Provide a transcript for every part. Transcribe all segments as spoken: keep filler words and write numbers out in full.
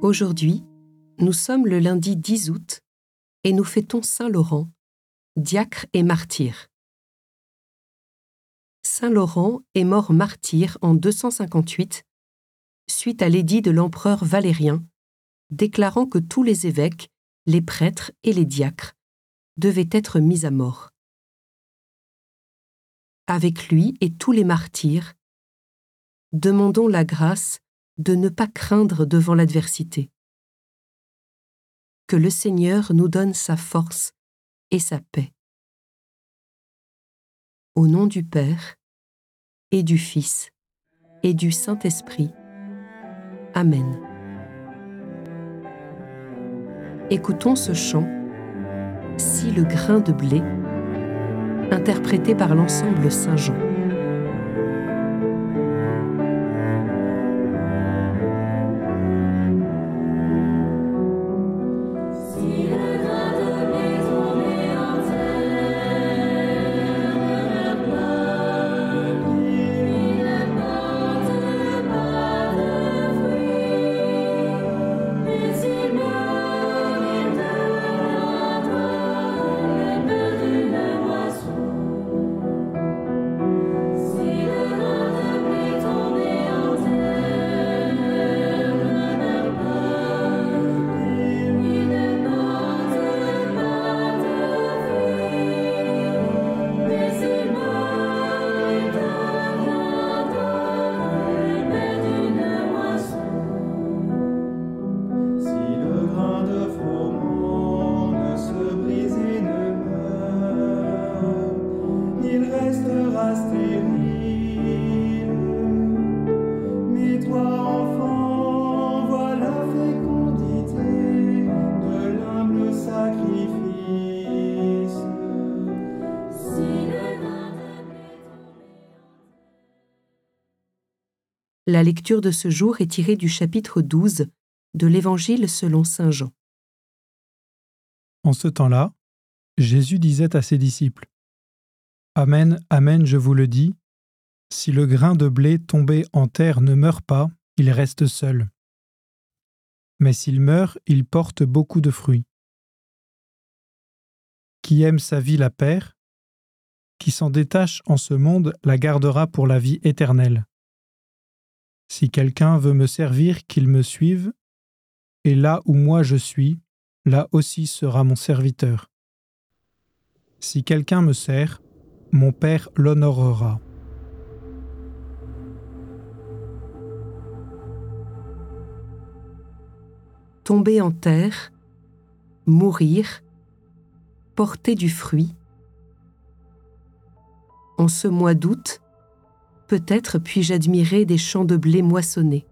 Aujourd'hui, nous sommes le lundi dix août et nous fêtons Saint Laurent, diacre et martyr. Saint Laurent est mort martyr en deux cent cinquante-huit, suite à l'édit de l'empereur Valérien, déclarant que tous les évêques, les prêtres et les diacres devaient être mis à mort. Avec lui et tous les martyrs, demandons la grâce de ne pas craindre devant l'adversité. Que le Seigneur nous donne sa force et sa paix. Au nom du Père, et du Fils, et du Saint-Esprit. Amen. Écoutons ce chant, « Si le grain de blé », interprété par l'ensemble Saint-Jean. La lecture de ce jour est tirée du chapitre douze de l'Évangile selon saint Jean. En ce temps-là, Jésus disait à ses disciples : « Amen, amen, je vous le dis, si le grain de blé tombé en terre ne meurt pas, il reste seul. Mais s'il meurt, il porte beaucoup de fruits. Qui aime sa vie la perd, qui s'en détache en ce monde la gardera pour la vie éternelle. Si quelqu'un veut me servir, qu'il me suive, et là où moi je suis, là aussi sera mon serviteur. Si quelqu'un me sert, mon Père l'honorera. » Tomber en terre, mourir, porter du fruit. En ce mois d'août, peut-être puis-je admirer des champs de blé moissonnés.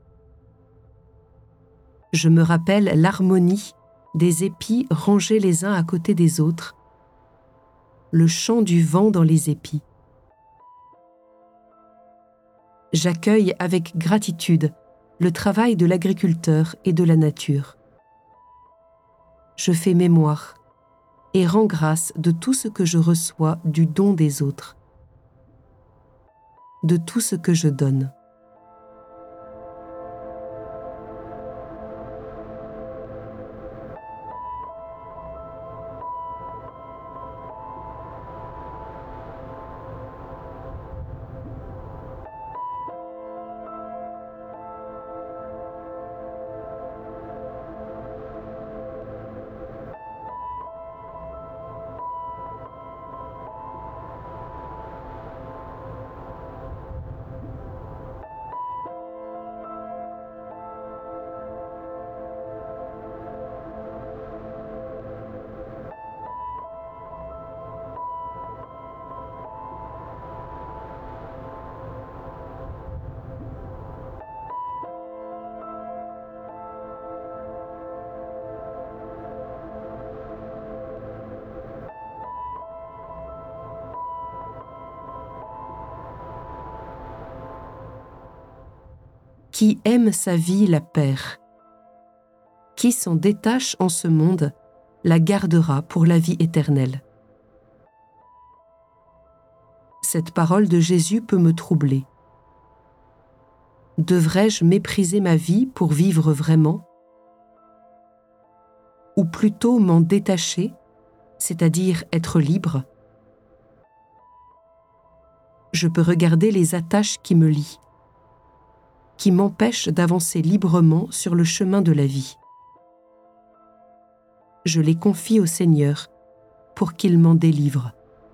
Je me rappelle l'harmonie des épis rangés les uns à côté des autres, le chant du vent dans les épis. J'accueille avec gratitude le travail de l'agriculteur et de la nature. Je fais mémoire et rends grâce de tout ce que je reçois du don des autres, de tout ce que je donne. Qui aime sa vie la perd. Qui s'en détache en ce monde la gardera pour la vie éternelle. Cette parole de Jésus peut me troubler. Devrais-je mépriser ma vie pour vivre vraiment ? ou plutôt m'en détacher, c'est-à-dire être libre. Je peux regarder les attaches qui me lient, qui m'empêchent d'avancer librement sur le chemin de la vie. Je les confie au Seigneur pour qu'il m'en délivre.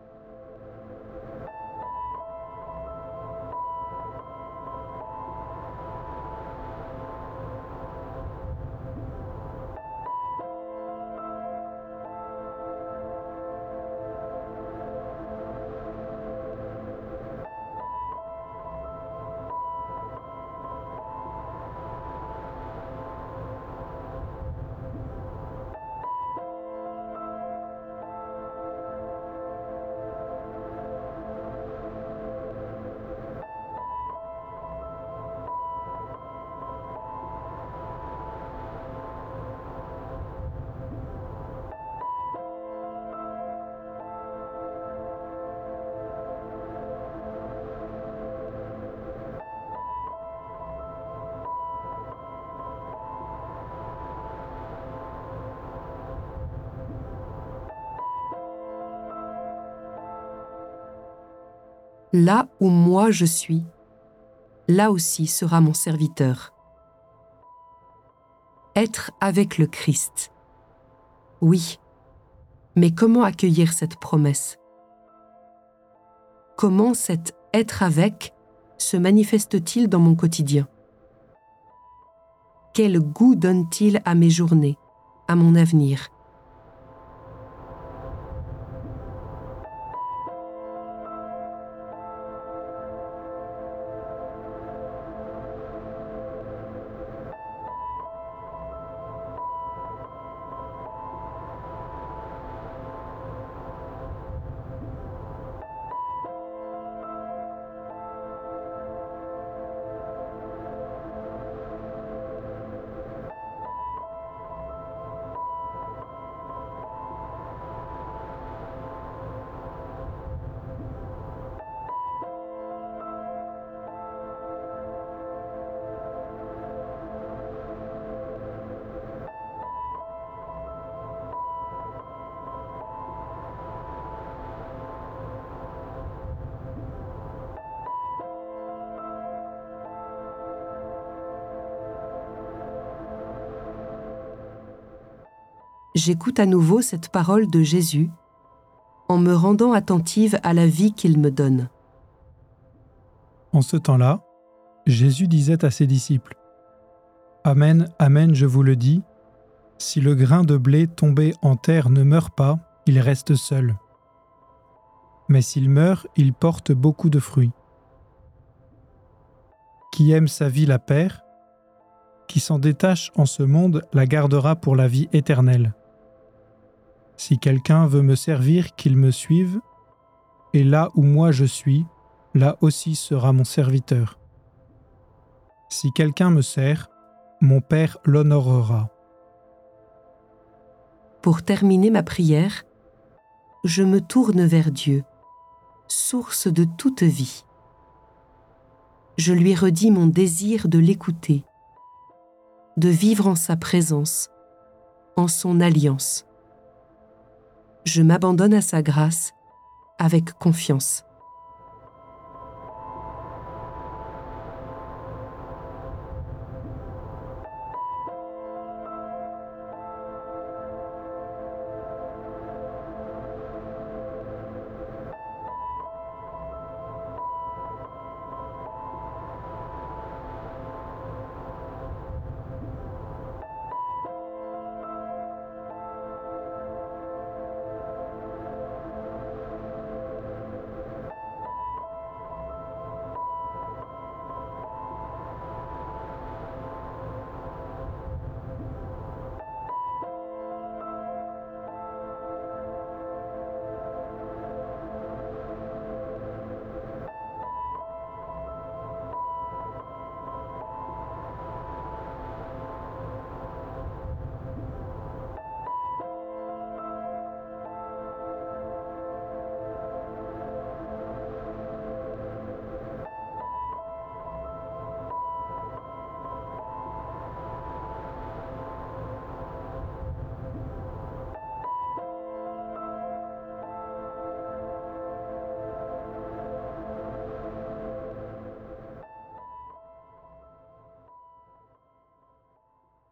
Là où moi je suis, là aussi sera mon serviteur. Être avec le Christ. Oui, mais comment accueillir cette promesse? Comment cet être avec se manifeste-t-il dans mon quotidien? Quel goût donne-t-il à mes journées, à mon avenir? J'écoute à nouveau cette parole de Jésus en me rendant attentive à la vie qu'il me donne. En ce temps-là, Jésus disait à ses disciples : « Amen, amen, je vous le dis, si le grain de blé tombé en terre ne meurt pas, il reste seul. Mais s'il meurt, il porte beaucoup de fruits. Qui aime sa vie la perd, qui s'en détache en ce monde la gardera pour la vie éternelle. Si quelqu'un veut me servir, qu'il me suive, et là où moi je suis, là aussi sera mon serviteur. Si quelqu'un me sert, mon Père l'honorera. » Pour terminer ma prière, je me tourne vers Dieu, source de toute vie. Je lui redis mon désir de l'écouter, de vivre en sa présence, en son alliance. Je m'abandonne à sa grâce avec confiance.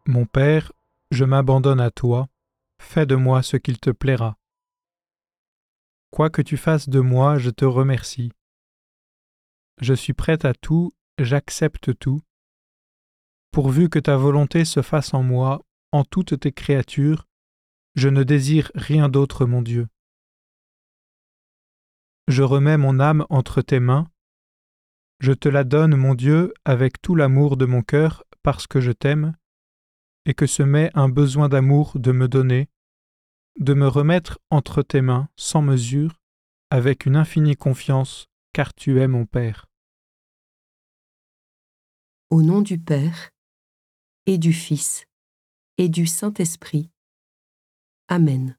Mon Père, je m'abandonne à toi, fais de moi ce qu'il te plaira. Quoi que tu fasses de moi, je te remercie. Je suis prêt à tout, j'accepte tout, pourvu que ta volonté se fasse en moi, en toutes tes créatures, je ne désire rien d'autre, mon Dieu. Je remets mon âme entre tes mains, je te la donne, mon Dieu, avec tout l'amour de mon cœur, parce que je t'aime, et que se met un besoin d'amour de me donner, de me remettre entre tes mains sans mesure, avec une infinie confiance, car tu es mon Père. Au nom du Père, et du Fils, et du Saint-Esprit. Amen.